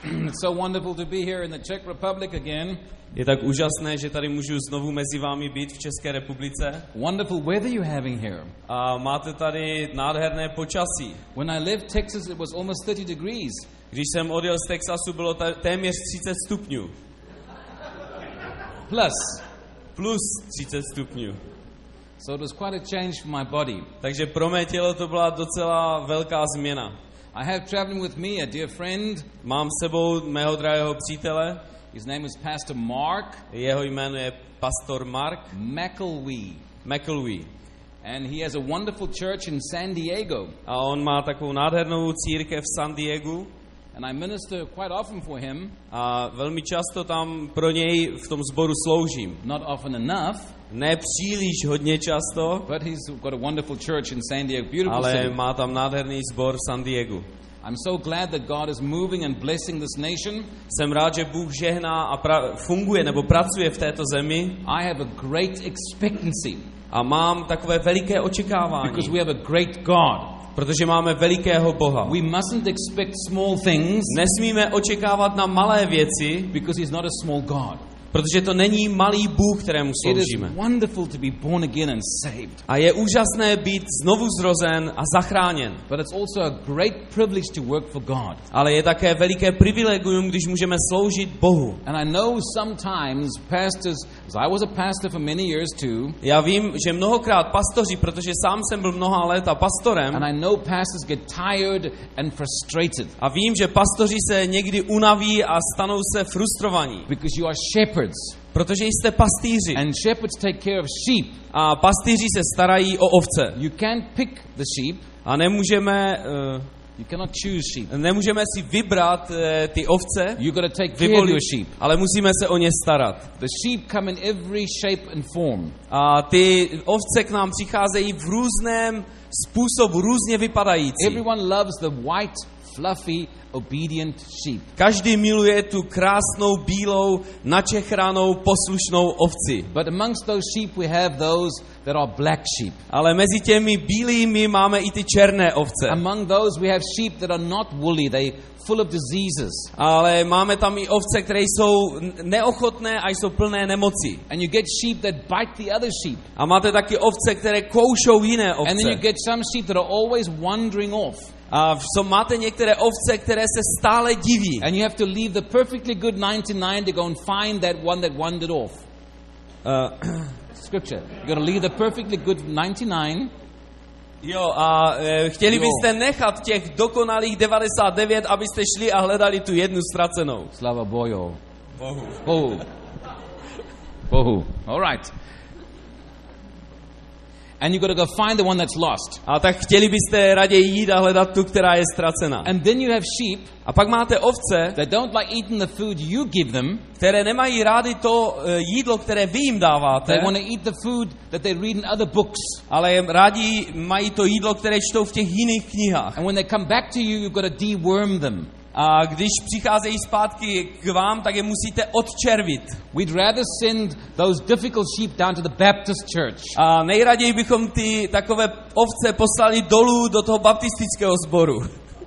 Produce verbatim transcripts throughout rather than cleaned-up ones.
It's so wonderful to be here in the Czech Republic again. Je tak úžasné, že tady můžu znovu mezi vámi být v České republice. Wonderful weather you're having here. A máte tady nádherné počasí. When I left Texas, it was almost thirty degrees. Když jsem odjel z Texasu, bylo ta- téměř třicet stupňů. Plus. Plus třicet stupňů. So it was quite a change for my body. Takže pro mé tělo to byla docela velká změna. I have traveling with me a dear friend. Mám s sebou mého drahého přítele. His name is Pastor Mark. Jeho jméno je pastor Mark McElwee. McElwee. And he has a wonderful church in San Diego. A on má takovou nádhernou církev v San Diegu. And I minister quite often for him. A velmi často tam pro něj v tom sboru sloužím. Not often enough. Ne příliš hodně často, But he's got a wonderful church in San Diego. Beautiful ale city. má tam nádherný sbor v San Diegu. I'm so glad that God is moving and blessing this nation. Jsem rád, že Bůh žehná a pra- funguje nebo pracuje v této zemi. I have a great expectancy. A mám takové veliké očekávání. Because we have a great God. Protože máme velikého Boha. We mustn't expect small things. Nesmíme očekávat na malé věci, Because he's not a small God. protože to není malý Bůh, kterému It sloužíme. is wonderful to be born again and saved. A je úžasné být znovu zrozen a zachráněn. But it's also a great privilege to work for God. Ale je také veliké privilegium, když můžeme sloužit Bohu. And I know sometimes pastors, as I was a pastor for many years too, Já vím, že mnohokrát pastoři, protože sám jsem byl mnoha léta pastorem, and I know pastors get tired and frustrated a vím, že pastoři se někdy unaví a stanou se frustrovaní. because you are shepherds. Protože jste pastýři. And shepherds take care of sheep. A pastýři se starají o ovce. You can't pick the sheep. A nemůžeme, uh, You cannot choose sheep. nemůžeme si vybrat uh, ty ovce, You got to take care of vyvolit, your sheep. ale musíme se o ně starat. The sheep come in every shape and form. A ty ovce k nám přicházejí v různém způsobu, různě vypadající. Everyone loves the white, fluffy, obedient sheep. Každý miluje tu krásnou, bílou, načechranou, poslušnou ovci. But amongst those sheep we have those that are black sheep. Ale mezi těmi bílými máme i ty černé ovce. Among those we have sheep that are not woolly, they full of diseases. Ale máme tam i ovce, které jsou neochotné a jsou plné nemocí. And you get sheep that bite the other sheep. A máte taky ovce, které koušou jiné And then you ovce. get some sheep that are always wandering off. A so máte některé ovce, které se stále diví. And you have to leave the perfectly good ninety-nine to go and find that one that wandered off. Uh, Scripture. You got to leave the perfectly good ninety-nine. jo, a e, chtěli Jo. byste nechat těch dokonalých devadesát devět, abyste šli a hledali tu jednu ztracenou. Slava Bohu. Bohu. Bohu. Bohu. All right. And you got to go find the one that's lost. A tak chtěli byste raději jít a hledat tu, která je ztracena. And then you have sheep A pak máte ovce, that don't like eating the food you give them. které nemají rády to e, jídlo, které vy jim dáváte, They want to eat the food that they read in other books. ale rádi mají to jídlo, které čtou v těch jiných knihách. And when they come back to you, you've got to deworm them. A když přicházejí zpátky k vám, tak je musíte odčervit. We'd rather send those difficult sheep down to the Baptist church. A nejraději bychom ty takové ovce poslali dolů do toho baptistického sboru.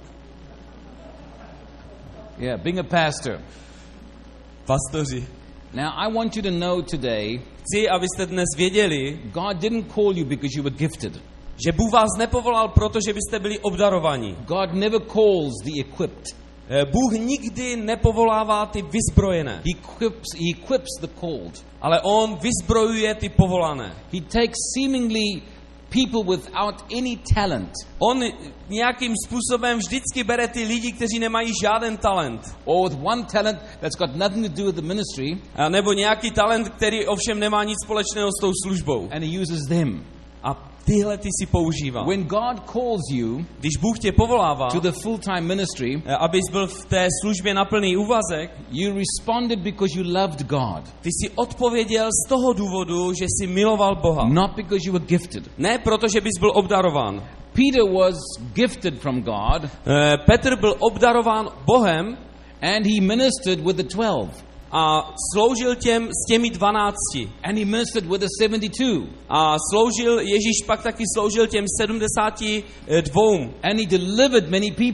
Yeah, being a pastor. Pastoři. Now, I want you to know today, Chci, abyste dnes věděli, God didn't call you because you were gifted. že Bůh vás nepovolal proto, že byste byli obdarovaní. God never calls the equipped. Eh, Bůh nikdy nepovolává ty vyzbrojené, He equips, he equips the called. ale on vyzbrojuje ty povolané. He takes seemingly people without any talent, On nějakým způsobem vždycky bere ty lidi, kteří nemají žádný talent. or with one talent that's got nothing to do with the ministry, A nebo nějaký talent, který ovšem nemá nic společného s tou službou. and he uses them. A tyhle ty si používá. When God calls you Když Bůh tě povolává, to the full-time ministry, eh, abys byl v té službě na plný úvazek, you responded because you loved God, ty si odpověděl z toho důvodu, že jsi miloval Boha. not because you were gifted. Ne proto, že bys byl obdarován. Peter was gifted from God, Eh, Petr byl obdarován Bohem and he ministered with the twelve. a sloužil těm s těmi dvanácti. And he ministered with the seventy-two. A sloužil, Ježíš pak taky sloužil těm sedmdesáti dvou. And he delivered many people.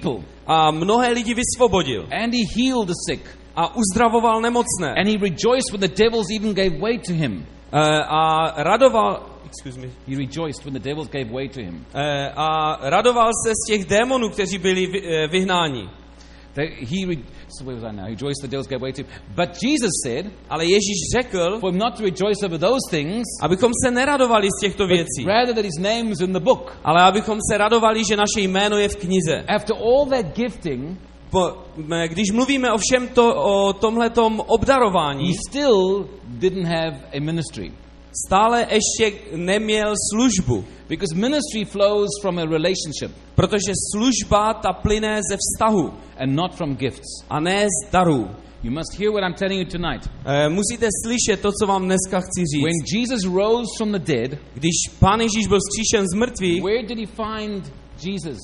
a mnohé lidi vysvobodil. And he healed the sick. A uzdravoval nemocné. And he rejoiced when the devils even gave way to him. Uh, a radoval, excuse me. He rejoiced when the devils gave way to him. Uh, a radoval se z těch démonů, kteří byli vy, uh, vyhnáni. That he re- so where was I now? He rejoiced the devils gave way to him. But Jesus said, ale Ježíš řekl, for him not to rejoice over those things, abychom se neradovali z těchto but věcí, rather that his name is in the book. ale abychom se radovali, že naše jméno je v knize. After all that gifting, Po, když mluvíme o všem to, o tomhletom obdarování, he still didn't have a ministry. stále ještě neměl službu. Because ministry flows from a relationship Protože služba ta plyne ze vztahu and not from gifts. a ne z darů. You must hear what I'm telling you tonight. E, musíte slyšet to, co vám dneska chci říct. When Jesus rose from the dead, Když Pán Ježíš byl vzkříšen z mrtvých, where did he find Jesus?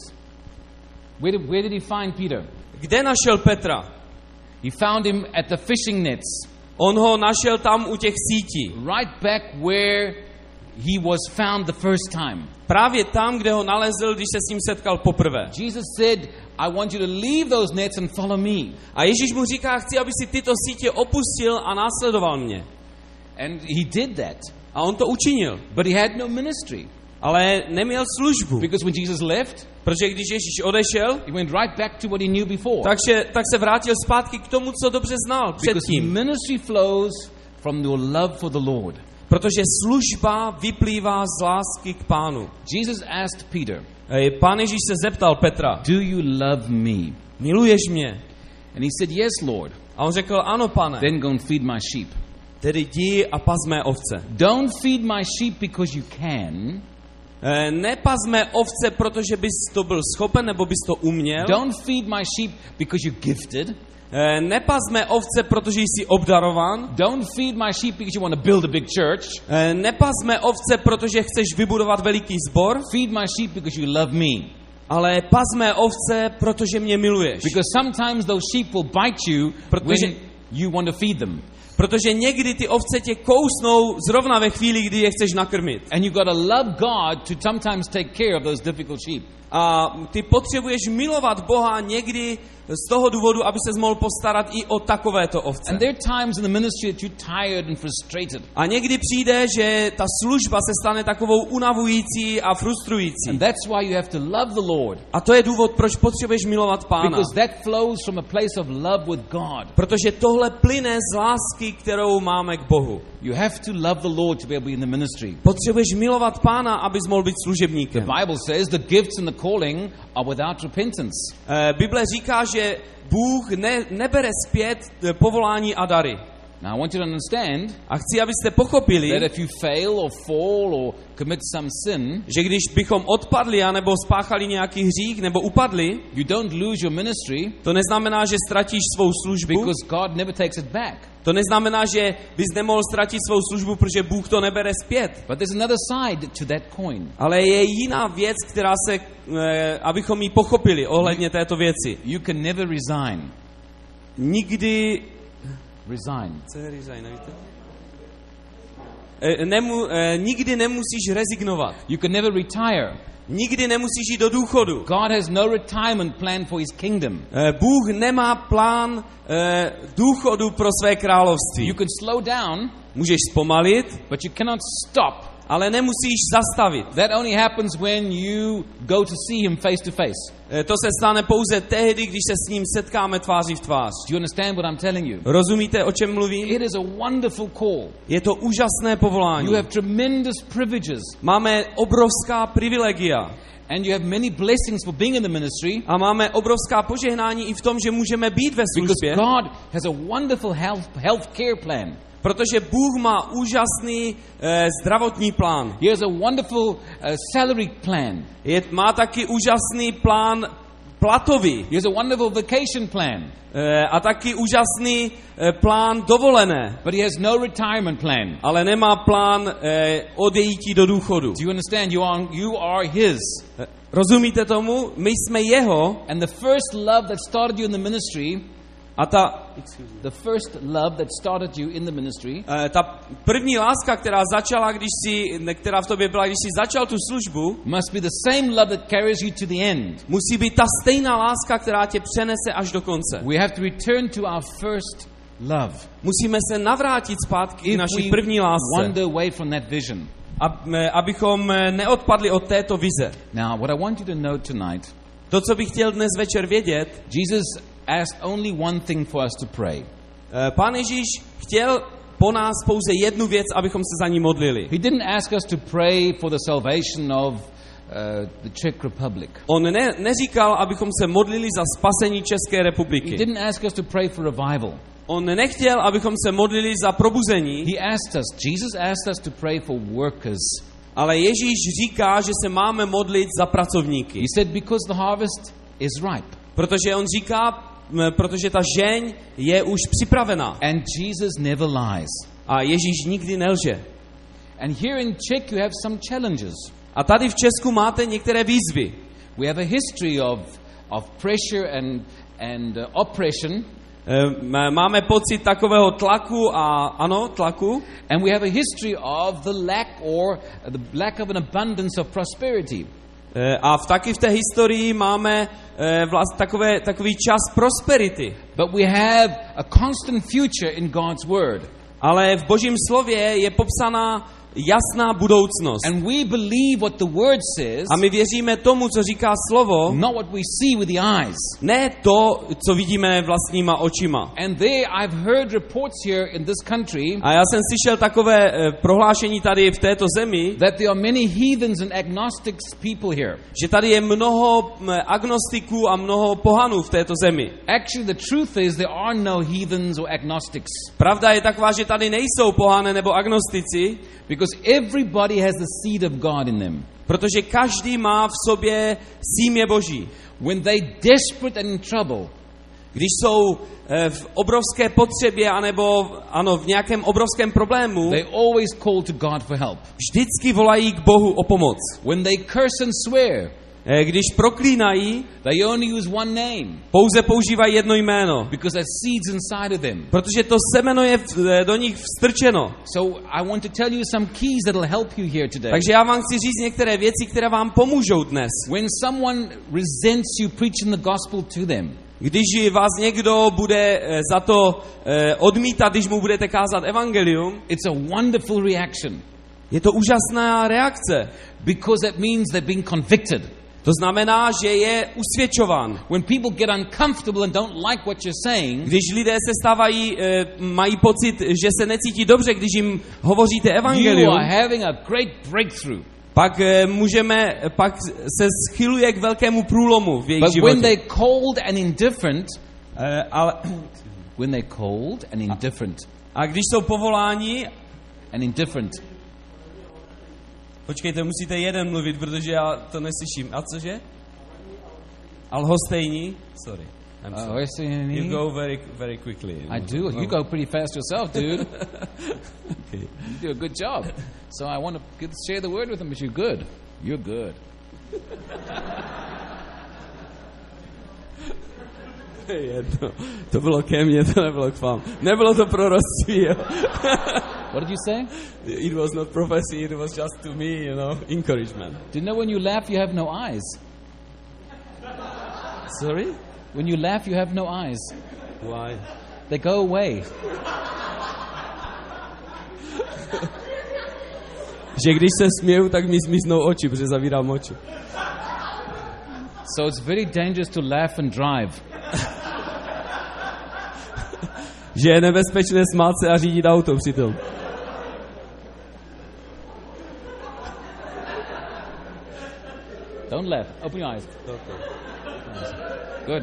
Where did, where did he find Peter? kde našel Petra? He found him at the fishing nets, On ho našel tam u těch sítí. right back where he was found the first time. Právě tam, kde ho nalezl, když se s ním setkal poprvé. Jesus said, I want you to leave those nets and follow me. A Ježíš mu říká, chci, aby si tyto sítě opustil a následoval mě. And he did that. A on to učinil. But he had no ministry. Ale neměl službu. Because when Jesus left, Protože když Ježíš odešel, he went right back to what he knew before. takže, tak se vrátil zpátky k tomu, co dobře znal Because předtím. ministry flows from your love for the Lord. Protože služba vyplývá z lásky k Pánu. Jesus asked Peter, Ej, Pán Ježíš se zeptal Petra, do you love me? miluješ mě? And he said, yes, Lord. A on řekl, ano, pane. Then go and feed my sheep. Tedy jdi a paz mé ovce. Don't feed my sheep because you can. E, nepaz mé ovce, protože bys to byl schopen, nebo bys to uměl. Don't feed my sheep because you're gifted. E, nepaz mé ovce, protože jsi obdarován. Don't feed my sheep because you want to build a big church. E, nepaz mé ovce, protože chceš vybudovat veliký sbor. Feed my sheep because you love me. Ale paz mé ovce, protože mě miluješ. Because sometimes those sheep will bite you Protože- when you want to feed them. Protože někdy ty ovce tě kousnou zrovna ve chvíli, kdy je chceš nakrmit. And you've got to love God to sometimes take care of those difficult sheep. A ty potřebuješ milovat Boha někdy z toho důvodu, aby ses mohl postarat i o takovéto ovce. And there are times in the ministry that you're tired and frustrated. A někdy přijde, že ta služba se stane takovou unavující a frustrující. And that's why you have to love the Lord. A to je důvod, proč potřebuješ milovat Pána. Because that flows from a place of love with God. Protože tohle plyne z lásky, kterou máme k Bohu. You have to love the Lord to be able to be in the ministry. Potřebuješ milovat Pána, abys mohl být služebníkem. The Bible says the gifts and the calling are without repentance. Eh, Bible říká, že Bůh ne, nebere zpět eh, povolání a dary. Now I want you to understand A chci, abyste pochopili, that if you fail or fall or commit some sin, že když bychom odpadli anebo spáchali nějaký hřích nebo upadli, you don't lose your ministry to neznamená, že ztratíš svou službu. because God never takes it back. To neznamená, že bys nemohl ztratit svou službu, protože Bůh to nebere zpět. But there's another side to that coin. Ale je jiná věc, která se, eh, abychom ji pochopili ohledně této věci. You can never resign. Nikdy... Resign. Co je resign, nevíte? Eh, nemu, eh, nikdy nemusíš rezignovat. You can never retire. Nikdy nemusíš jít do důchodu. God has no retirement plan for his kingdom. Eh, Bůh nemá plán eh, důchodu pro své království. You can slow down, Můžeš zpomalit, but you cannot stop. ale nemusíš zastavit. That only happens when you go to see him face to face. Eh, to se stane pouze tehdy, když se s ním setkáme tváří v tvář. Do you understand what I'm telling you? Rozumíte, o čem mluvím? It is a wonderful call. Je to úžasné povolání. You have tremendous privileges. Máme obrovská privilegia. And you have many blessings for being in the ministry. A máme obrovská požehnání i v tom, že můžeme být ve Because službě. God has a wonderful health, health care plan. Protože Bůh má úžasný eh, zdravotní plán. He has a wonderful uh, salary plan. Je, má taky úžasný plán platový. He has a wonderful vacation plan. Eh, a taky úžasný eh, plán dovolené. But he has no retirement plan. Ale nemá plán eh, odejítí do důchodu. Do you understand? You are, you are his. Eh, rozumíte tomu? My jsme jeho. And the first love that started you in the ministry A ta, the first love that started you in the ministry, uh, ta první láska, která začala, když si, která v tobě byla, když jsi začal tu službu, must be the same love that carries you to the end. musí být ta stejná láska, která tě přenese až do konce. We have to return to our first love. Musíme se navrátit zpátky k If naší we první lásce, wander away from that vision. ab, abychom neodpadli od této vize. Now, what I want you to know tonight, To, co bych chtěl dnes večer vědět, Jesus asked only one thing for us to pray. Pán Ježíš chtěl po nás pouze jednu věc, abychom se za ní modlili. He didn't ask us to pray for the salvation of uh, the Czech Republic. On ne, neříkal, abychom se modlili za spasení České He republiky. didn't ask us to pray for revival. On nechtěl, abychom se modlili za probuzení, He asked us, Jesus asked us to pray for workers. ale Ježíš říká, že se máme modlit za pracovníky. He said, because the harvest is ripe. Protože on říká, m, protože ta žeň je už připravená. And Jesus never lies. A Ježíš nikdy nelže. And here in Czech you have some challenges. A tady v Česku máte některé výzvy. We have a history of, of pressure and, and uh, oppression. E, Máme pocit takového tlaku a ano, tlaku. And we have a history of the lack or the lack of an abundance of prosperity. E, A v, taky v té historii máme e, vlast, takové, takový čas prosperity. But we have a constant future in God's word. Ale v Božím slově je popsaná jasná budoucnost. And we believe what the word says, A my věříme tomu, co říká slovo, not what we see with the eyes. ne to, co vidíme vlastníma očima. And there I've heard reports here in this country A já jsem slyšel takové e, prohlášení tady v této zemi, that there are many heathens and agnostics people here. že tady je mnoho m, agnostiků a mnoho pohanů v této zemi. Actually, the truth is there are no heathens or agnostics, Pravda je taková, že tady nejsou pohané nebo agnostici, because everybody has the seed of God in them. protože každý má v sobě símě Boží. When they desperate and in trouble, Když jsou e, v obrovské potřebě anebo ano, v nějakém obrovském problému, they always call to God for help. vždycky volají k Bohu o pomoc. When they curse and swear, E, Když proklínají, they only use one name, pouze používají jedno jméno, because there's seeds inside of them. protože to semeno je v- e, do nich vstrčeno. So I want to tell you some keys that will help you here today. Takže já vám chci říct některé věci, které vám pomůžou dnes. When someone resents you preaching the gospel to them, Když vás někdo bude e, za to e, odmítat, když mu budete kázat evangelium, it's a wonderful reaction, je to úžasná reakce. because that means they've been convicted. To znamená, že je usvědčován. When people get uncomfortable and don't like what you're saying, Když lidé se stávají, e, mají pocit, že se necítí dobře, když jim hovoříte you evangelium, are having a great breakthrough. pak e, můžeme, pak se schyluje k velkému průlomu v jejich But when životě. they're cold and indifferent, E, ale, when they're cold and indifferent, a když jsou povoláni, and indifferent, počkejte, musíte jeden mluvit, protože já to neslyším. A cože? A lhostejní? Sorry. I'm uh, sorry. what's the- You go very, very quickly. I do. You go pretty fast yourself, dude. Okay. You do a good job. So I want to get, share the word with them, but you're good. You're good. Jedno. To bylo ke mně, to nebylo k vám. Nebylo to proroctví, jo. What did you say? It was not prophecy, it was just to me, you know, encouragement. Do you know when you laugh, you have no eyes? Sorry? When you laugh, you have no eyes. Why? They go away. Že když se směju, tak mi zmiznou oči, protože zavírám oči. So it's very dangerous to laugh and drive. Že je nebezpečné smát se a řídit auto přitom. Don't laugh. Open your eyes. Good.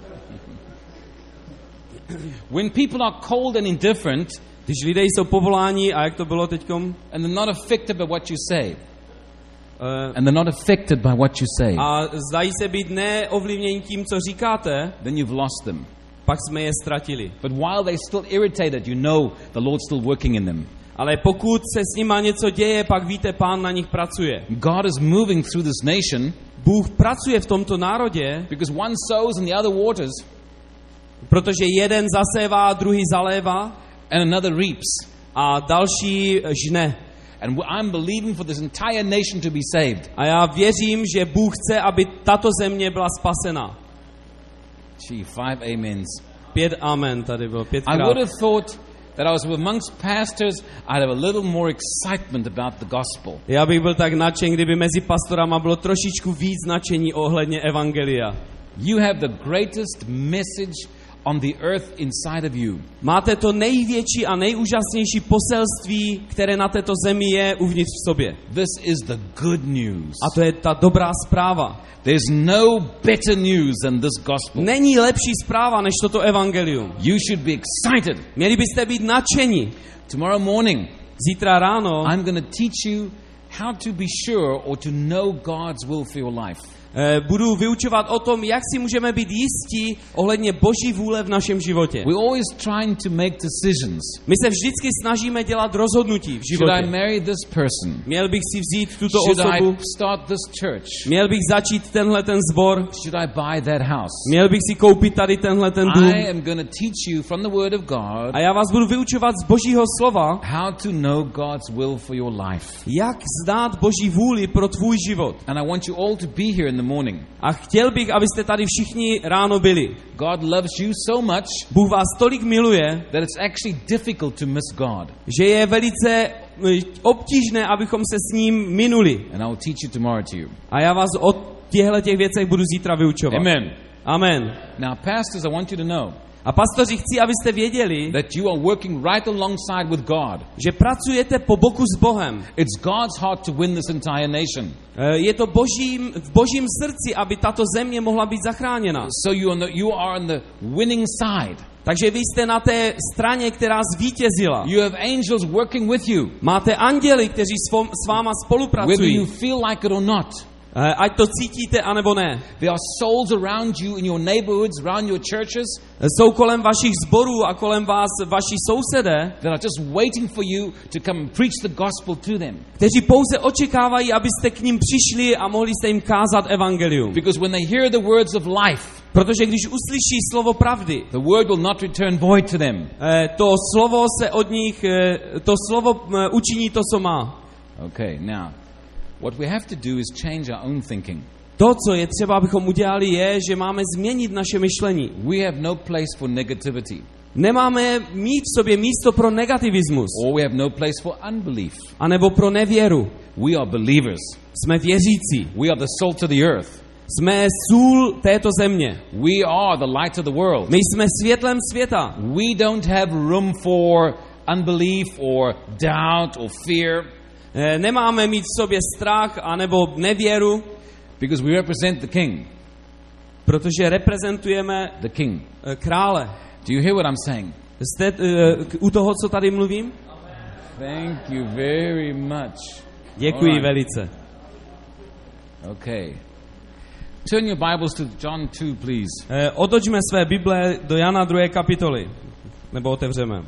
When people are cold and indifferent, Když lidé jsou povoláni, a jak to bylo teďkom? and they're not affected by what you say, Uh, and they're not affected by what you say, a zdají se být neovlivněni tím, co říkáte, then you've lost them. pak jsme je ztratili. But while they're still irritated, you know the Lord's still working in them. Ale pokud se s nima něco děje, pak víte, Pán na nich pracuje. God is moving through this nation Bůh pracuje v tomto národě, because one sows and the other waters. Protože jeden zasévá, druhý zalévá and another reaps. a další žne. And I'm believing for this entire nation to be saved. A já věřím, že Bůh chce, aby tato země byla spasena. Gee, five amens. Pět amen tady bylo, I pětkrát. would have thought that I was amongst pastors, I'd have a little more excitement about the gospel. Já bych byl tak nadšen, kdyby mezi pastorama bylo trošičku víc nadšení ohledně evangelia. You have the greatest message on the earth inside of you. Máte to největší a nejúžasnější poselství, které na této zemi je uvnitř v sobě. This is the good news. A to je ta dobrá zpráva. There's no better news than this gospel. Není lepší zpráva než toto evangelium. You should be excited. Měli byste být nadšení. Tomorrow morning, Zítra ráno I'm going to teach you how to be sure or to know God's will for your life. eh, budu vyučovat o tom, jak si můžeme být jistí ohledně Boží vůle v našem životě. We're always trying to make decisions. My se vždycky snažíme dělat rozhodnutí v Should I životě. marry this person? Měl bych si vzít tuto Should osobu, I start this church? měl bych začít tenhle ten sbor, Should I buy that house? měl bych si koupit tady tenhle ten dům. I am going to teach you from the Word of God A já vás budu vyučovat z Božího slova, how to know God's will for your life. jak znát Boží vůli pro tvůj život. And I want you all to be here in the morning. A chtěl bych, abyste tady všichni ráno byli. God loves you so much Bůh vás tolik miluje, that it's actually difficult to miss God. že je velice eh, obtížné, abychom se s ním minuli. And I will teach you tomorrow to you. A já vás o těchto těch věcech budu zítra vyučovat. Amen. Amen. Now, pastors, I want you to know A pastoři, chci, abyste věděli, that you are working right alongside with God. že pracujete po boku s Bohem. It's God's heart to win this entire nation. Eh, Je to božím, v božím srdci, aby tato země mohla být zachráněna. So you are, on the, you are on the winning side. Takže vy jste na té straně, která zvítězila. You have angels working with you, Máte anděly, kteří s vo- s váma whether spolupracují. you feel like it or not. Eh, Ať to cítíte, anebo ne. There are souls around you in your neighborhoods, around your churches, Jsou kolem vašich sborů a kolem vás vaši sousedé, that are just waiting for you to come and preach the gospel to them. kteří pouze očekávají, abyste k ním přišli a mohli jste jim kázat evangelium. Because when they hear the words of life, Protože když uslyší slovo pravdy, the word will not return void to them. eh, to slovo se od nich, eh, to slovo eh, učiní to, co má. Okay, now, what we have to do is change our own thinking. To, co je třeba, abychom udělali, je, že máme změnit naše myšlení. We have no place for negativity, Nemáme mít v sobě místo pro negativismus, or we have no place for unbelief. anebo pro nevěru. We are believers. Jsme věřící. We are the salt of the earth. Jsme sůl této země. We are the light of the world. My jsme světlem světa. We don't have room for unbelief or doubt or fear, Eh, Nemáme mít v sobě strach anebo nevěru, because we represent the King. protože reprezentujeme The King. eh, krále. Do you hear what I'm saying? Jste eh, k- u toho, co tady mluvím? Thank you very much. Děkuji Alright. velice. Okay. Turn your Bibles to John two, please. Eh, Otočme své Bible do Jana druhé kapitoly. Nebo otevřeme.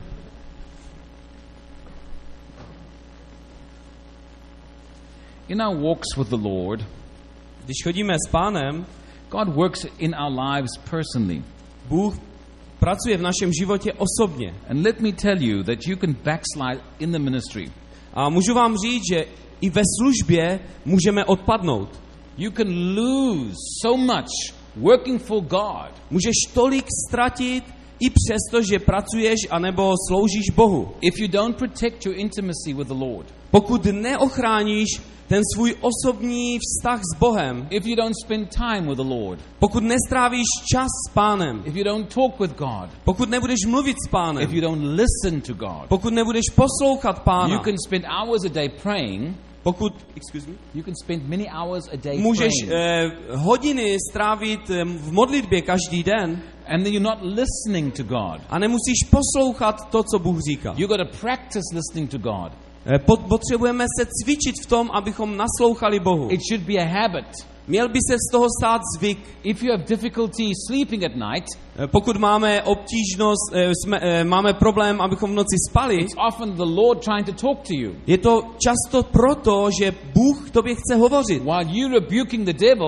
In our walks with the Lord, Když chodíme s Pánem, God works in our lives personally. Bůh pracuje v našem životě osobně. And let me tell you that you can backslide in the ministry. A můžu vám říct, že i ve službě můžeme odpadnout. You can lose so much working for God Můžeš tolik ztratit i přesto, že pracuješ anebo sloužíš Bohu. if you don't protect your intimacy with the Lord. Pokud neochráníš ten svůj osobní vztah s Bohem, If you don't spend time with the Lord. pokud nestrávíš čas s Pánem, If you don't talk with God. pokud nebudeš mluvit s If Pánem, you don't listen to God. pokud nebudeš poslouchat Pána, You can spend hours a day praying. pokud excuse me, You can spend many hours a day můžeš praying. eh, hodiny strávit eh, v modlitbě každý den And then you're not listening to God. a nemusíš poslouchat to, co Bůh říká. You've got to practice listening to God. Eh, pot- Potřebujeme se cvičit v tom, abychom naslouchali Bohu. It should be a habit. Měl by se z toho stát zvyk. If you have difficulty sleeping at night, Eh, Pokud máme obtížnost, eh, jsme, eh, máme problém, abychom v noci spali, it's often the Lord trying to talk to you. je to často proto, že Bůh k tobě chce hovořit. While you're rebuking the devil,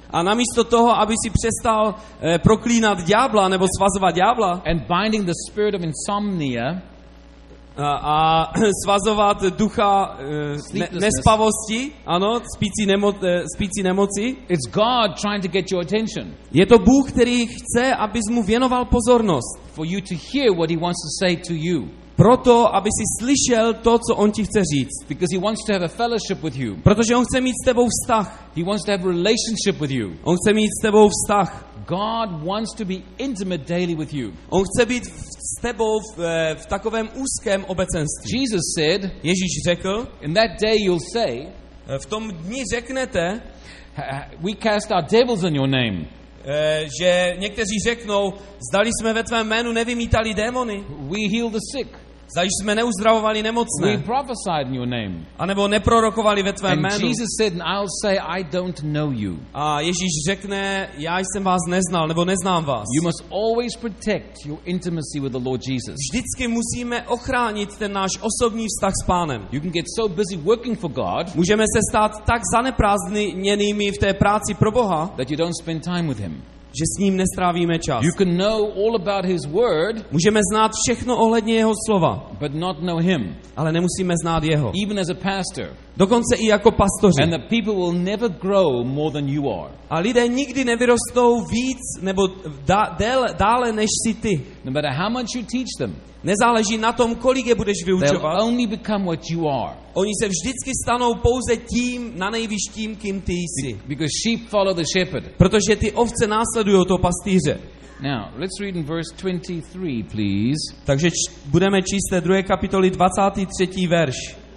a namísto toho, aby si přestal eh, proklínat ďábla nebo svazovat ďábla and binding the spirit of insomnia, a, a svazovat ducha eh, ne, nespavosti, ano, spící, nemo, eh, spící nemoci. it's God trying to get your attention, Je to Bůh, který chce, abys mu věnoval pozornost. for you to hear what he wants to say to you, Proto, aby si slyšel to, co on ti chce říct. because he wants to have a fellowship with you. Protože on chce mít s tebou vztah. He wants to have a relationship with you. On chce mít s tebou vztah. God wants to be intimate daily with you. On chce být s tebou v, eh, v takovém úzkém obecenství. Jesus said, Ježíš řekl, in that day you'll say, eh, v tom dni řeknete, we cast out devils in your name. eh, že někteří řeknou, zdali jsme ve tvém jménu nevymítali démony, We heal the sick. zdali jsme neuzdravovali We nemocné, prophesied in your name. anebo neprorokovali ve tvém And jménu. Jesus said, and I'll say, I don't know you. A Ježíš řekne, já jsem vás neznal, nebo neznám vás. You must always protect your intimacy with the Lord Jesus. Vždycky musíme ochránit ten náš osobní vztah s Pánem. You can get so busy working for God Můžeme se stát tak zaneprázdněnými v té práci pro Boha, that you don't spend time with Him. že s ním nestrávíme čas. You can know all about His Word, Můžeme znát všechno ohledně jeho slova, but not know Him, ale nemusíme znát jeho. even as a pastor. Dokonce i jako pastoři. And the people will never grow more than you are. A lidé nikdy nevyrostou víc nebo dá, déle, dále než si ty. No matter how much you teach them, Nezáleží na tom, kolik je budeš they'll vyučovat. only become what you are. Oni se vždycky stanou pouze tím, na nejvyš tím, kým ty jsi. Because sheep follow the shepherd. Protože ty ovce následují toho pastýře. Now, let's read in verse twenty-three, please. Takže č- budeme číst té druhé kapitoly dvacátý třetí verš.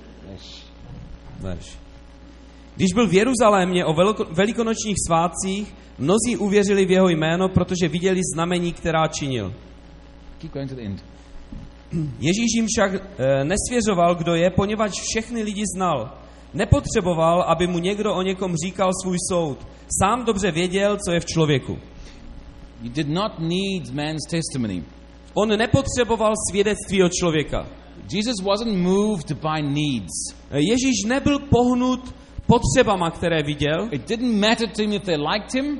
verš. Když byl v Jeruzalémě o veliko- velikonočních svátcích, mnozí uvěřili v jeho jméno, protože viděli znamení, která činil. Keep going to the end. Ježíš jim však e, nesvěřoval, kdo je, poněvadž všechny lidi znal. Nepotřeboval, aby mu někdo o někom říkal svůj soud. Sám dobře věděl, co je v člověku. You did not need man's testimony. On nepotřeboval svědectví od člověka. Jesus wasn't moved by needs. Ježíš nebyl pohnut potřebama, které viděl. It didn't matter to him if they liked him.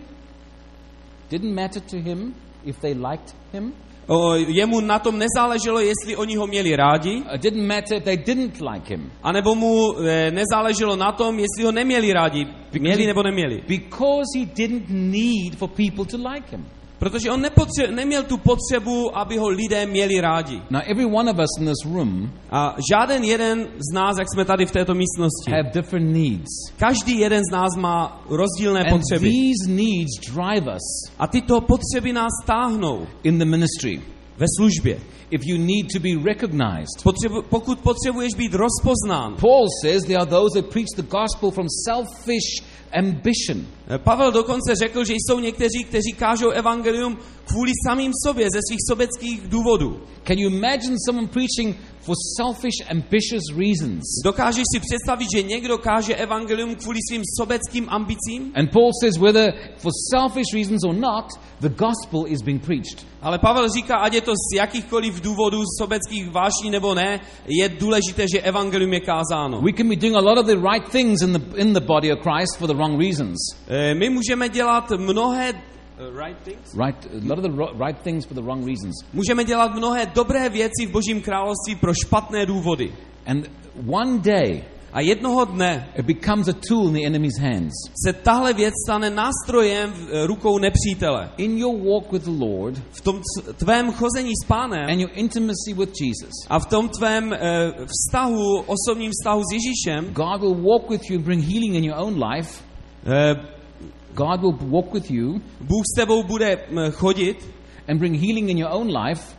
Didn't matter to him if they liked him. O, jemu na tom nezáleželo, jestli oni ho měli rádi, It didn't matter if they didn't like him. anebo mu e, nezáleželo na tom, jestli ho neměli rádi, měli nebo neměli. Because he didn't need for people to like him. Protože on nepotře- neměl tu potřebu, aby ho lidé měli rádi. Now, every one of us in this room A žáden jeden z nás, jak jsme tady v této místnosti, have different needs. každý jeden z nás má rozdílné And potřeby. these needs drive us A tyto potřeby nás táhnou in the ministry. ve službě. If you need to be recognized. Potřebu- pokud potřebuješ být rozpoznán. Paul says there are those that preach the gospel from selfish ambition. Pavel dokonce řekl, že jsou někteří, kteří kážou evangelium kvůli samým sobě, ze svých sobeckých důvodů. Can you imagine someone preaching for selfish, ambitious reasons? Dokážeš si představit, že někdo káže evangelium kvůli svým sobeckým ambicím? And Paul says whether for selfish reasons or not, the gospel is being preached. Ale Pavel říká, ať je to z jakýchkoliv důvodů sobeckých vášní nebo ne, je důležité, že evangelium je kázáno. We can be doing a lot of the right things in the in the body of Christ for the wrong reasons. E, My můžeme dělat mnohé right things? Right, a lot of the ro- right things for the wrong reasons. Můžeme dělat mnohé dobré věci v Božím království pro špatné důvody. And one day A jednoho dne it becomes a tool in the enemy's hands. se tahle věc stane nástrojem v eh, rukou nepřítele. In your walk with the Lord V tom c- tvém chození s Pánem and your intimacy with Jesus, a v tom tvém eh, vztahu, osobním vztahu s Ježíšem, God will walk with you and bring healing in your own life. eh, God will walk with you Bůh s tebou bude mm, chodit. and bring healing in your own life.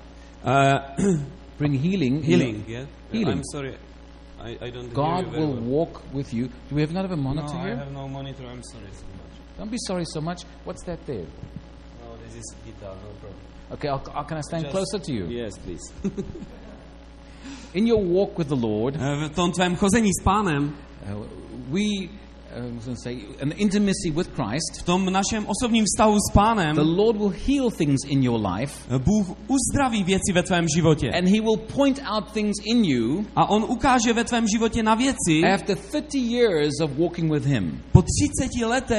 eh, Bring healing. in healing, your- yeah? Healing. I'm sorry. I, I don't hear God you very will well. walk with you. Do we have not have a monitor No, I here? have no monitor. I'm sorry so much. Don't be sorry so much. What's that there? No, this is guitar, no problem. Okay, I'll, I'll, can I stand Just- closer to you? Yes, please. In your walk with the Lord, Eh, v tom tvém chození s Pánem, uh, we, uh, I was going to say, an intimacy with Christ, v tom našem osobním vztahu s Pánem, the Lord will heal things in your life, eh, Bůh uzdraví věci ve tvém životě. and He will point out things in you A on ukáže ve tvém životě na věci after thirty years of walking with Him. po třiceti letech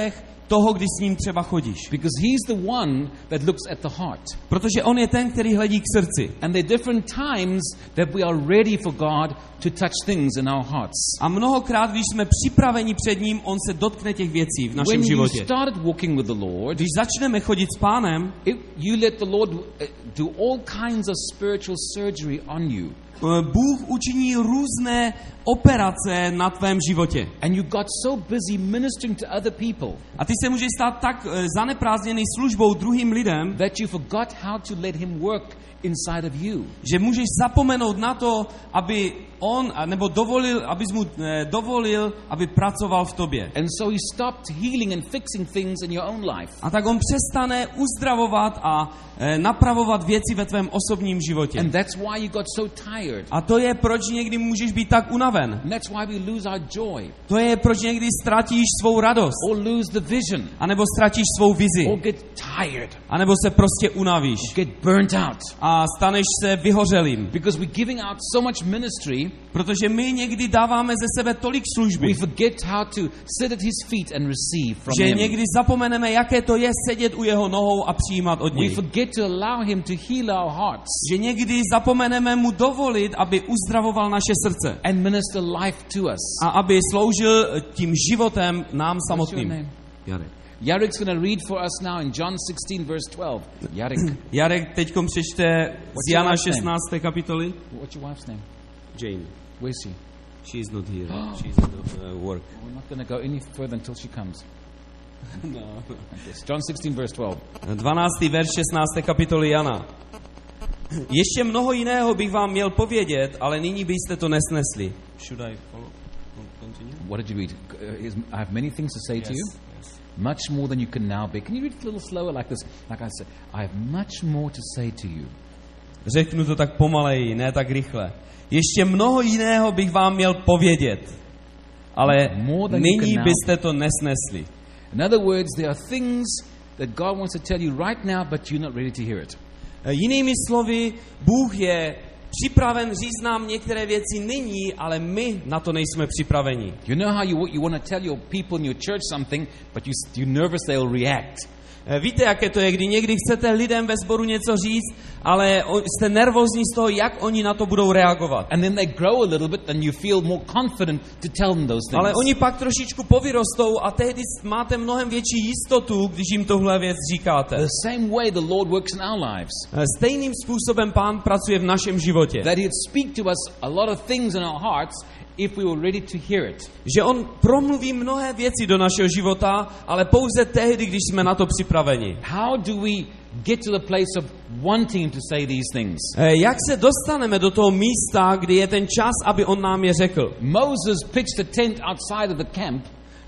toho, když s ním třeba chodíš. Because he's the one that looks at the heart. Protože on je ten, který hledí k srdci. And there are different times that we are ready for God to touch things in our hearts. A mnohokrát, když jsme připraveni před ním, on se dotkne těch věcí v našem When životě. you started walking with the Lord, Když začneme chodit s Pánem, it, you let the Lord uh, do all kinds of spiritual surgery on you. Bůh učiní různé operace na tvém životě. And you got so busy ministering to other people A ty se můžeš stát tak zaneprázdněný službou druhým lidem, that you forgot how to let him work inside of you. že můžeš zapomenout na to, aby on, nebo dovolil, abys mu eh, dovolil, aby pracoval v tobě. And so he stopped healing and fixing things in your own life. A tak on přestane uzdravovat a eh, napravovat věci ve tvém osobním životě. And that's why you got so tired. A to je, proč někdy můžeš být tak unaven. And that's why we lose our joy. To je, proč někdy ztratíš svou radost. Or lose the vision. A nebo ztratíš svou vizi. Or get tired. A nebo se prostě unavíš. Get burnt out. A staneš se vyhořelým. Because we're giving out so much ministry, Protože my někdy dáváme ze sebe tolik služby, we forget how to sit at his feet and receive from že him. někdy zapomeneme, jaké to je sedět u jeho nohou a přijímat od We něj. forget to allow him to heal our hearts Že někdy zapomeneme mu dovolit, aby uzdravoval naše srdce and minister life to us. a aby sloužil tím životem nám What's your samotným. name? Jarek. Yarek's going to read for us now in John sixteen verse twelve. Yarek, Jarek teďkom přečte z your Jana last name? šestnácté kapitoly. what's your wife's name? Jane. Where's she? She's not here. She's at uh, work. We're not going to go any further until she comes. No. Okay. John sixteen verse twelve. dvanáctý verš šestnácté kapitoly Jana. Ještě mnoho jiného bych vám měl povědět, ale nyní byste to nesnesli. Should I follow? Continue? What did you read? Uh, is- I have many things to say to Yes, you. yes. Much more than you can now bear. Can you read it a little slower like this? Like I said, I have much more to say to you. Řeknu to tak pomaleji, ne tak rychle. Ještě mnoho jiného bych vám měl povědět, ale More than you nyní can now byste to nesnesli. In other words, there are things that God wants to tell you right now, but you're not ready to hear it. Jinými slovy, Bůh je připraven říct nám některé věci nyní, ale my na to nejsme připraveni. You know how you, you want to tell your people in your church something, but you, you're nervous they'll react. Víte, jaké to je, kdy někdy chcete lidem ve sboru něco říct, ale jste nervózní z toho, jak oni na to budou reagovat. And then they grow a little bit and you feel more confident to tell them those things. Ale oni pak trošičku povyrostou a tehdy máte mnohem větší jistotu, když jim tohle věc říkáte. The same way the Lord works in our lives. Stejným způsobem Pán pracuje v našem životě. That He'd speak to us a lot of things in our hearts if we were ready to hear it. Že on promluví mnohé věci do našeho života, ale pouze tehdy, když jsme na to připraveni. How do we get to the place of wanting to say these things? Jak se dostaneme do toho místa, kdy je ten čas, aby on nám je řekl? Moses pitched a tent outside of the camp.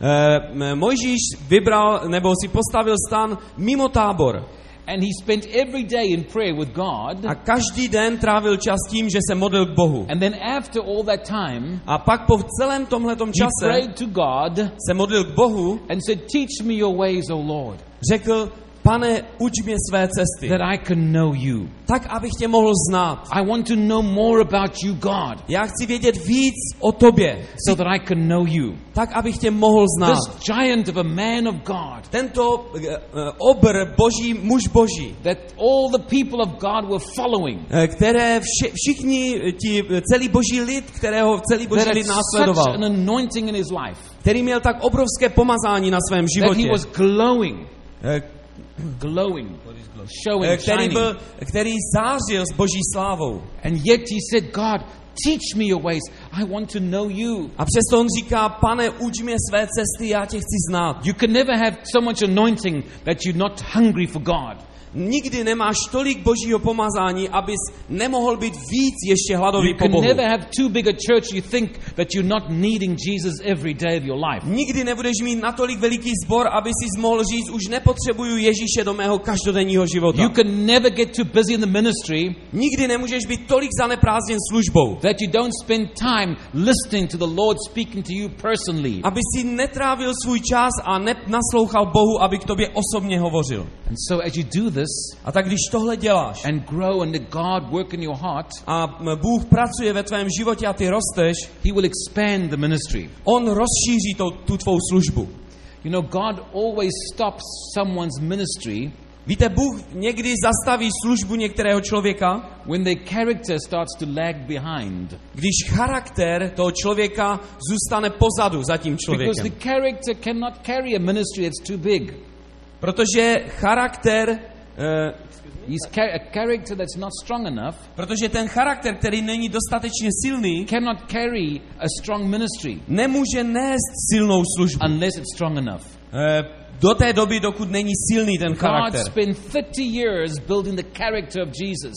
Eh, Mojžíš vybral, nebo si postavil stan mimo tábor. And he spent every day in prayer with God. A každý den trávil čas tím, že se modlil k Bohu. And then after all that time, A pak po celém tomhletom he čase prayed to God se modlil k Bohu, and said, "Teach me your ways, O Lord, řekl, Pane, uč mě své cesty, that I can know you. tak, abych tě mohl znát. I want to know more about you, God, Já chci vědět víc o tobě, so that I can know you." tak, abych tě mohl znát. This giant of a man of God, Tento uh, obr boží, muž boží, that all the people of God were following, eh, které vši, všichni ti, celý boží lid, kterého celý boží that had lid such následoval, an anointing in his life, který měl tak obrovské pomazání na svém that životě, he was glowing, eh, glowing, eh, showing, který, shining. byl, který zářil s boží slávou. And yet he said, "God, teach me your ways. I want to know you." A přesto on říká, Pane, uč mě své cesty, já tě chci znát. You can never have so much anointing that you're not hungry for God. Nikdy nemáš tolik božího pomazání, abys nemohl být víc ještě hladový You po can Bohu. never have too big a church you think that you're not needing Jesus every day of your life. Nikdy nebudeš mít natolik veliký sbor, aby si mohl říct, už nepotřebuju Ježíše do mého každodenního života. You can never get too busy in the ministry Nikdy nemůžeš být tolik zaneprázdněn službou, that you don't spend time listening to the Lord speaking to you personally. aby si netrávil svůj čas a nenaslouchal Bohu, aby k tobě osobně hovořil. And so as you do this A tak když tohle děláš and grow and let God work in your heart, a Bůh pracuje ve tvém životě a ty rosteš, He will expand the ministry. on rozšíří to, tu tvou službu. You know, God always stops someone's ministry Víte, Bůh někdy zastaví službu některého člověka, when their character starts to lag behind. když charakter toho člověka zůstane pozadu za tím Because člověkem. the character cannot carry a ministry that's too big. Protože charakter, uh, He's ca- a character that's not strong enough protože ten charakter, který není dostatečně silný, cannot carry a strong ministry nemůže nést silnou službu. unless it's strong enough. Uh, do té doby, dokud není silný ten God charakter. spent thirty years building the character of Jesus.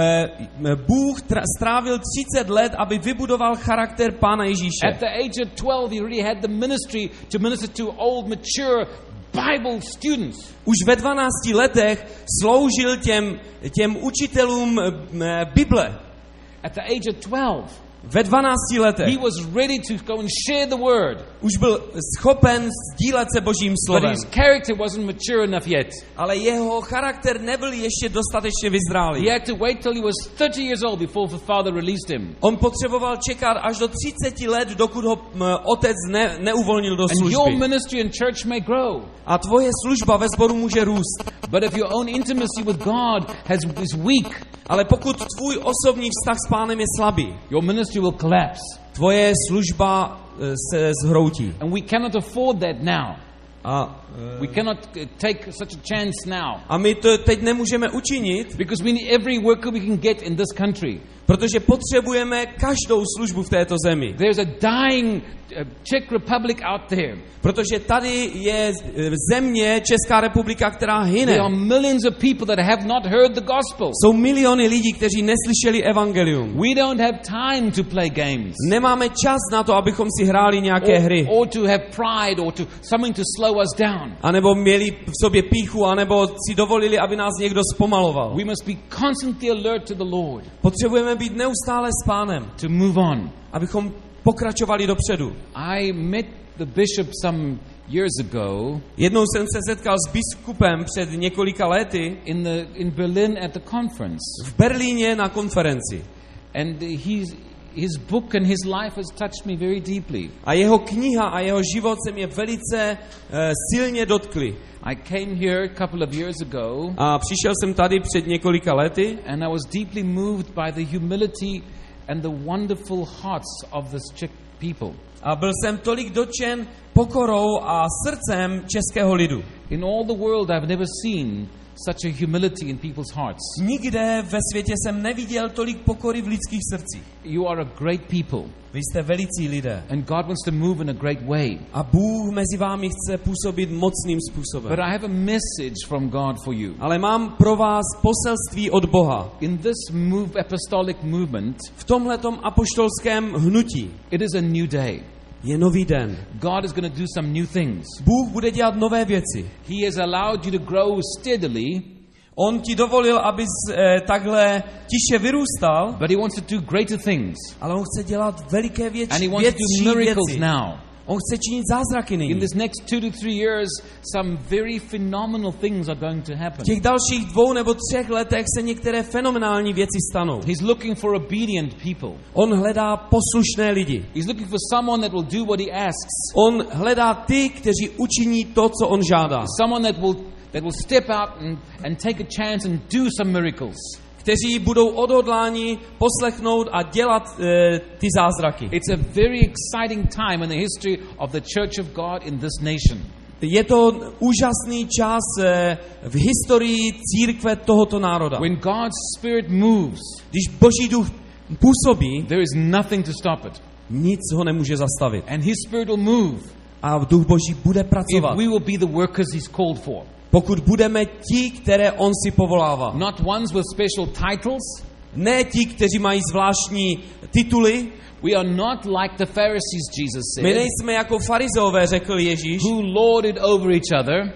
Uh, Bůh tra- strávil třicet let, aby vybudoval charakter Pána Ježíše. At the age of twelve, he already had the ministry to minister to old, mature Bible students. Už ve dvanácti letech sloužil těm, těm učitelům uh, Bible. At the age of twelve, Ve dvanácti letech he was ready to go and share the word. už byl schopen sdílet se Božím But slovem. his character wasn't mature enough yet. Ale jeho charakter nebyl ještě dostatečně vyzrálý. He had to wait till he was thirty years old before the father released him. On potřeboval čekat až do třiceti let, dokud ho m, otec ne, neuvolnil do And your služby. ministry and church may grow. A tvoje služba ve sboru může růst. But if your own intimacy with God has, is weak, Ale pokud tvůj osobní vztah s Pánem je slabý, your ministry will collapse. tvoje služba eh, se zhroutí. And we cannot afford that now. A, We cannot uh, take such a chance now. a my to teď nemůžeme učinit, Because we need every worker we can get in this country. protože potřebujeme každou službu v této zemi. There's a dying uh, Czech Republic out there. Protože tady je eh, země, Česká republika, která hyne. There are millions of people that have not heard the gospel. Jsou miliony lidí, kteří neslyšeli evangelium. We don't have time to play games. Nemáme čas na to, abychom si hráli nějaké hry. Or, or to have pride or to something to slow us down. A nebo měli v sobě píchu, anebo si dovolili, aby nás někdo zpomaloval. We must be constantly alert to the Lord Potřebujeme být neustále s Pánem, to move on. abychom pokračovali dopředu. I met the bishop some years ago Jednou jsem se setkal s biskupem před několika lety in the in Berlin at the conference, v Berlíně na konferenci. and he's, his book and his life has touched me very deeply. A jeho kniha a jeho život se mě velice uh, silně dotkli. I came here a couple of years ago, A přišel jsem tady před několika lety and I was deeply moved by the humility and the wonderful hearts of this Czech people. a byl jsem tolik dotčen pokorou a srdcem českého lidu. In all the world, I've never seen such a humility in people's hearts. Nikde ve světě jsem neviděl tolik pokory v lidských srdcích. You are a great people, Vy jste velicí lidé. and God wants to move in a great way. A Bůh mezi vámi chce působit mocným způsobem. But I have a message from God for you. Ale mám pro vás poselství od Boha. In this move, apostolic movement, V tomhletom apoštolském hnutí it is a new day. je nový den. God is going to do some new things. Bůh bude dělat nové věci. He has allowed you to grow steadily, On ti dovolil, abys eh, takhle tiše vyrůstal, but He wants to do greater things. ale on chce dělat veliké věci, And He wants to větší do miracles věci. now. On chce činit zázraky nyní. In this next two to three years, some very phenomenal things are going to happen. V těch dalších dvou nebo třech letech se některé fenomenální věci stanou. He's looking for obedient people. On hledá poslušné lidi. He's looking for someone that will do what He asks. On hledá ty, kteří učiní to, co on žádá. Someone that will that will step out and, and take a chance and do some miracles. Kteří budou odhodláni poslechnout a dělat e, ty zázraky. It's a very exciting time in the history of the Church of God in this nation. Je to úžasný čas e, v historii církve tohoto národa. When God's Spirit moves, Když Boží duch působí, there is nothing to stop it. nic ho nemůže zastavit. And His Spirit will move A duch Boží bude if pracovat. we will be the workers He's called for. Pokud budeme ti, které on si povolává. Not ones with special titles. Ne ti, kteří mají zvláštní tituly. We are not like the Pharisees, Jesus My said, nejsme jako farizeové, řekl Ježíš, who lord it over each other,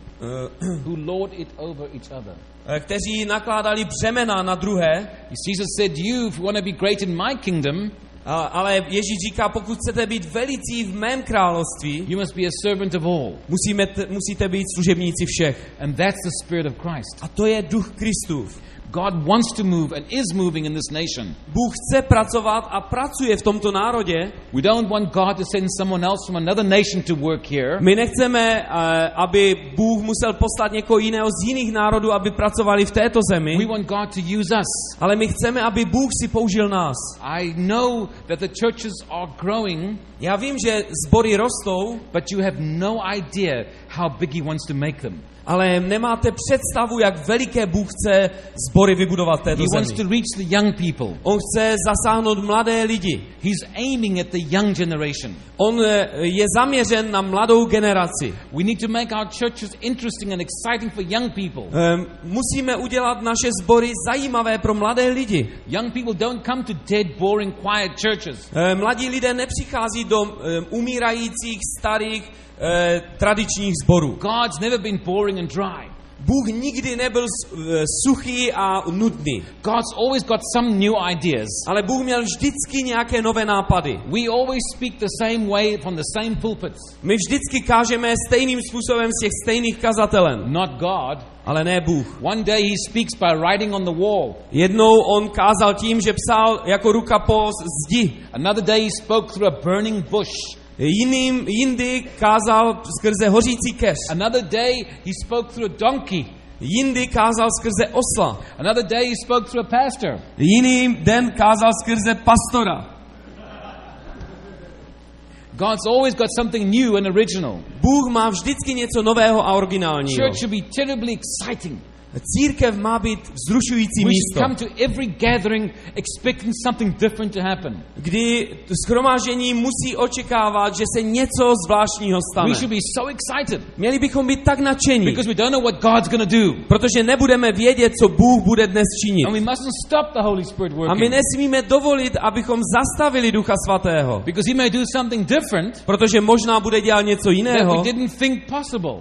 eh, who lord it over each other. kteří nakládali břemena na druhé. Jesus said, you, if you want to be great in my kingdom, A, ale Ježíš říká, pokud chcete být velicí v mém království, you must be a servant of all. musíme t- musíte být služebníci všech. And that's the Spirit of Christ. A to je duch Kristův. God wants to move and is moving in this nation. Bůh chce pracovat a pracuje v tomto národě. We don't want God to send someone else from another nation to work here. My nechceme, aby Bůh musel poslat někoho jiného z jiných národů, aby pracovali v této zemi. We want God to use us. Ale my chceme, aby Bůh si použil nás. I know that the churches are growing. Já vím, že sbory rostou, but you have no idea how big he wants to make them. Ale nemáte představu, jak veliké Bůh chce sbory vybudovat v této He zemi. wants to reach the young people. On chce zasáhnout mladé lidi. He's aiming at the young generation. On je zaměřen na mladou generaci. We need to make our churches interesting and exciting for young people. Um, musíme udělat naše sbory zajímavé pro mladé lidi. Young people don't come to dead, boring, quiet churches. Um, mladí lidé nepřichází do um, umírajících, starých, uh, tradičních sborů. God's never been boring and dry. Bůh nikdy nebyl suchý a nudný. God's always got some new ideas. Ale Bůh měl vždycky nějaké nové nápady. We always speak the same way from the same pulpits. My vždycky kážeme stejným způsobem z těch stejných kazatelen. Not God. Ale ne Bůh. One day he speaks by writing on the wall. Jednou on kázal tím, že psal jako ruka po zdi. Another day he spoke through a burning bush. Jiným, jindy kázal skrze hořící keř. Another day he spoke through a donkey. Jindy kázal skrze osla. Another day he spoke through a pastor. Jiný den kázal skrze pastora. God's always got something new and original. Bůh má vždycky něco nového a originálního. Church should be terribly exciting. Církev má být vzrušující We místo. should come to every gathering expecting something different to happen. Kdy shromáždění musí očekávat, že se něco zvláštního stane. We should be so excited. Měli bychom být tak nadšení, Because we don't know what God's going to do. protože nebudeme vědět, co Bůh bude dnes činit. And we mustn't stop the Holy Spirit A my working. nesmíme dovolit, abychom zastavili Ducha Svatého. Because he may do something different Protože možná bude dělat něco that jiného, we didn't think possible.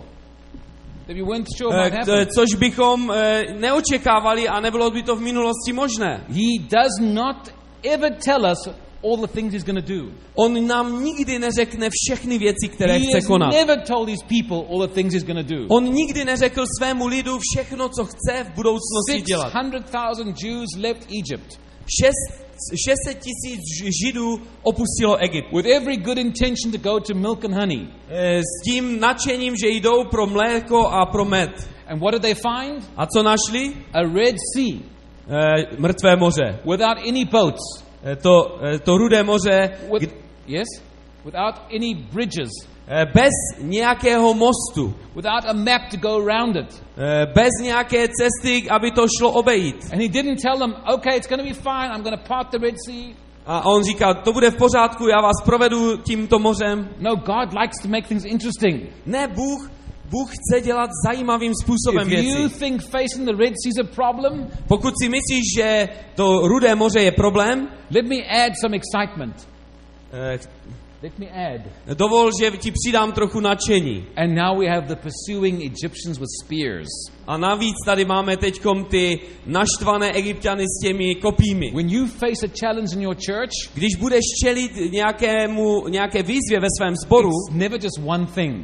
That we weren't sure might eh, happen. což bychom eh, neočekávali a nebylo by to v minulosti možné. He does not ever tell us all the things he's going to do. On nám nikdy neřekne všechny věci, které He chce has konat. never told these people all the things he's going to do. On nikdy neřekl svému lidu všechno, co chce v budoucnosti Six dělat. hundred thousand Jews left Egypt šest set tisíc Židů opustilo Egypt. with every good intention to go to milk and honey. E, s tím nadšením, že jdou pro mléko a pro med. And what did they find? A co našli? A Red Sea E, mrtvé moře. without any boats. E, to, e, to rudé moře With, k- yes? Without any bridges. e, bez nějakého mostu. Without a map to go around it. E, bez nějaké cesty, aby to šlo obejít. And he didn't tell them, okay, it's going to be fine. I'm going to part the Red Sea. A on říkal, to bude v pořádku, já vás provedu tímto mořem. No, God likes to make things interesting. Ne, Bůh, Bůh chce dělat zajímavým způsobem If you věci. think facing the Red Sea is a problem, Pokud si myslíš, že to rudé moře je problém, let me add some excitement. eh, Let me add. dovol, že ti přidám trochu nadšení. And now we have the pursuing Egyptians with spears. A navíc tady máme teďkom ty naštvané Egypťany s těmi kopími. When you face a challenge in your church, Když budeš čelit nějakému, nějaké výzvě ve svém sboru, it's never just one thing.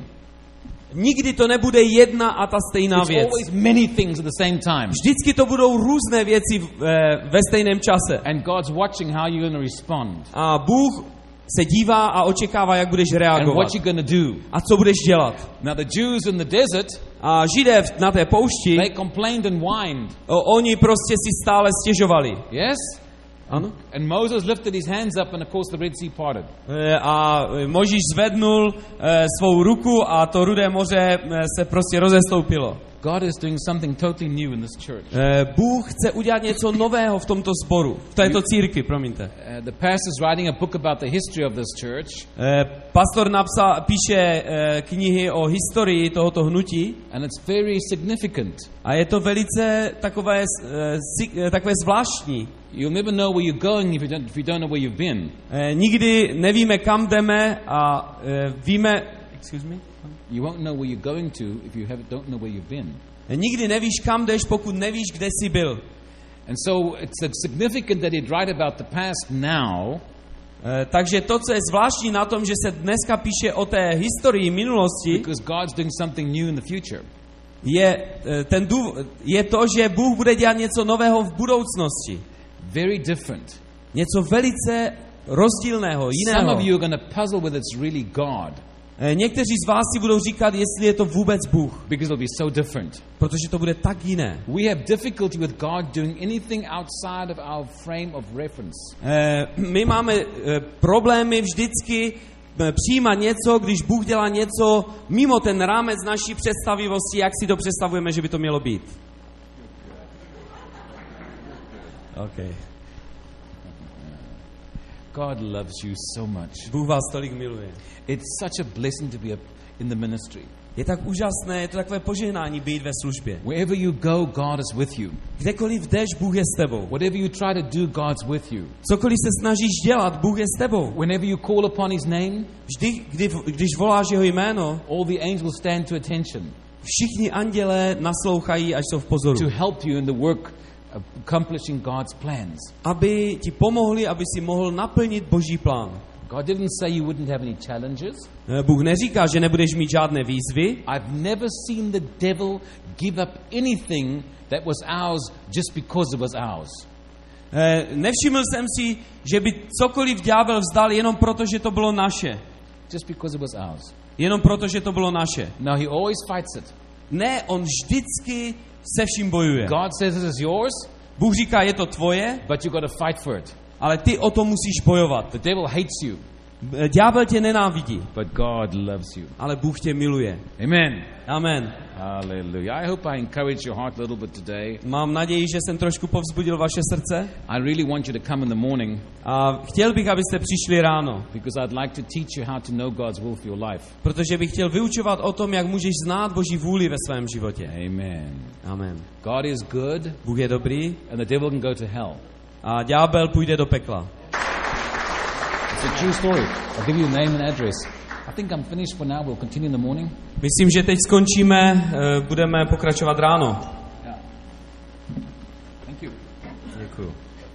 nikdy to nebude jedna a ta stejná It's věc. always many things at the same time. Vždycky to budou různé věci v- eh, ve stejném čase. And God's watching how you're going to respond. A Bůh se dívá a očekává, jak budeš And reagovat. what you're going to do. A co budeš dělat. Now the Jews in the desert, A Židé v- na té poušti, they complained and whined. o, oni prostě si stále stěžovali. Yes? Ano? And Moses lifted his hands up and of course the Red Sea parted. E, A Možíš zvednul e, svou ruku a to rudé moře e, se prostě rozestoupilo. God is doing something totally new in this church. E, Bůh chce udělat něco nového v tomto sboru, v této církvi, promiňte. Uh, the pastor is writing a book about the history of this church, E, Pastor napsal, píše e, knihy o historii tohoto hnutí and it's very significant. a je to velice takové, e, si- e, takové zvláštní. You'll never know where you're going if you don't, if you don't know where you've been. E, Nikdy nevíme, kam jdeme a e, víme... Excuse me? You won't know where you're going to if you have, don't know where you've been. Nikdy nevíš, kam jdeš, pokud nevíš, kde jsi byl. And so it's significant that he'd write about the past now, E, takže to, co je zvláštní na tom, že se dneska píše o té historii minulosti, because God's doing something new in the future. je, eh, ten důvod, je to, že Bůh bude dělat něco nového v budoucnosti. Very different. Něco velice rozdílného, Some jiného. of you are going to puzzle whether it's really God, Eh, Někteří z vás si budou říkat, jestli je to vůbec Bůh, because it'll be so different. protože to bude tak jiné. We have difficulty with God doing anything outside of our frame of reference. Eh, My máme eh, problémy vždycky eh, přijímat něco, když Bůh dělá něco mimo ten rámec naší představivosti, jak si to představujeme, že by to mělo být. Okay. God loves you so much. Bůh vás tolik miluje. It's such a blessing to be a, in the ministry. Je tak úžasné, je to takové požehnání být ve službě. Wherever you go, God is with you. Kdekoliv jdeš, Bůh je s tebou. Whatever you try to do, God's with you. Cokoliv se snažíš dělat, Bůh je s tebou. Whenever you call upon His name, Vždy, kdy, když voláš jeho jméno, all the angels stand to attention všichni andělé naslouchají, až jsou v pozoru. to help you in the work of accomplishing God's plans. Aby ti pomohli, aby si mohl naplnit Boží plán. God didn't say you wouldn't have any challenges. Bůh neříká, že nebudeš mít žádné výzvy. I've never seen the devil give up anything that was ours just because it was ours. Eh, Nevšiml jsem si, že by cokoliv ďábel vzdal jenom proto, že to bylo naše. Just because it was ours. Jenom proto, že to bylo naše. No, he always fights it. Ne, on vždycky se vším bojuje. God says this is yours, Bůh říká, je to tvoje, but you got to fight for it. ale ty o to musíš bojovat. The devil hates you, Eh, Ďábel tě nenávidí, but God loves you. ale Bůh tě miluje. Amen. Amen. Hallelujah. I hope I encourage your heart a little bit today. Mám naději, že jsem trošku povzbudil vaše srdce I really want you to come in the morning a chtěl bych, abyste přišli ráno, because I'd like to teach you how to know God's will for your life. protože bych chtěl vyučovat o tom, jak můžeš znát Boží vůli ve svém životě. Amen. Amen. God is good, Bůh je dobrý and the devil can go to hell. a ďábel půjde do pekla. It's a true story. I'll give you a name and address. I think I'm finished for now. We'll continue in the morning. Myslím, že teď skončíme, eh, budeme pokračovat ráno. Yeah. Thank you. Děkuju.